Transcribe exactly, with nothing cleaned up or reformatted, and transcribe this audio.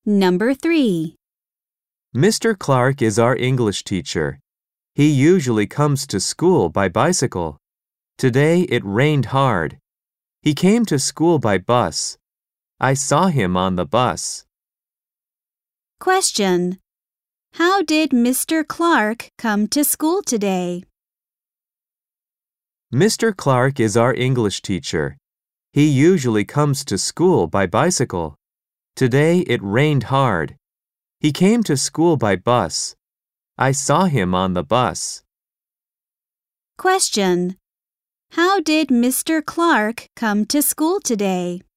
Number three. Mister Clark is our English teacher. He usually comes to school by bicycle. Today it rained hard. He came to school by bus. I saw him on the bus. Question. How did Mister Clark come to school today? Mister Clark is our English teacher. He usually comes to school by bicycle. Today it rained hard. He came to school by bus. I saw him on the bus. Question. How did Mister Clark come to school today?